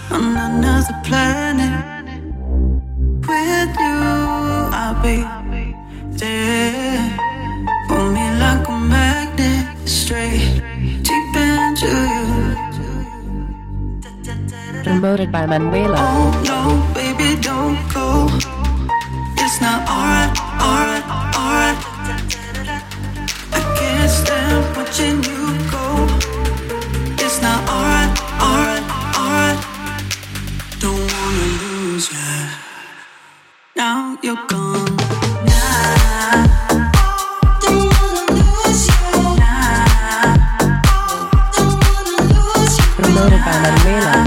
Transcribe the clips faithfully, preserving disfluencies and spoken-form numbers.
on another planet. With you, I'll be there. Pull me like a magnet, straight deep into you. Promoted by Manuela. Oh no, baby, don't go. It's not alright, alright, alright. I can't stand watching you go. It's not alright, alright, alright. Don't wanna lose ya. Now you're gone. Nah. Don't wanna lose you. Nah. Don't wanna lose you. Promoted by Manuela.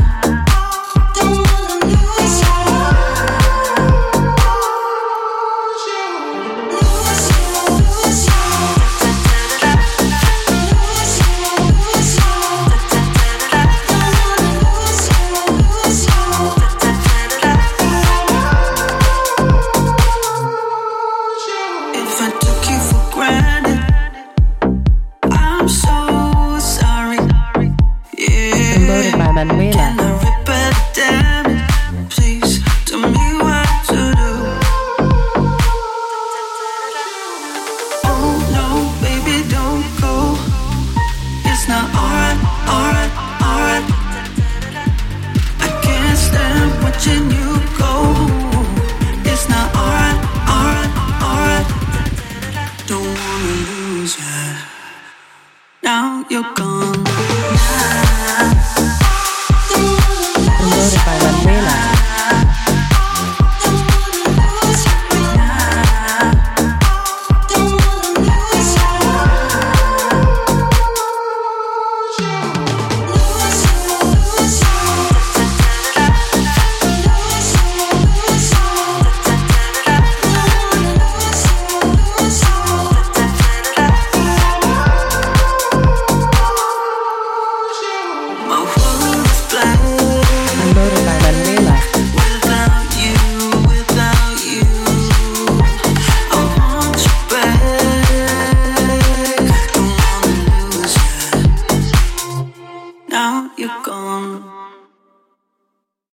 Manuela. Please tell me what to do. Oh no, baby, don't go. It's not alright, alright, alright. I can't stand watching you go. It's not alright, alright, alright. Don't wanna lose ya. Now you're gone.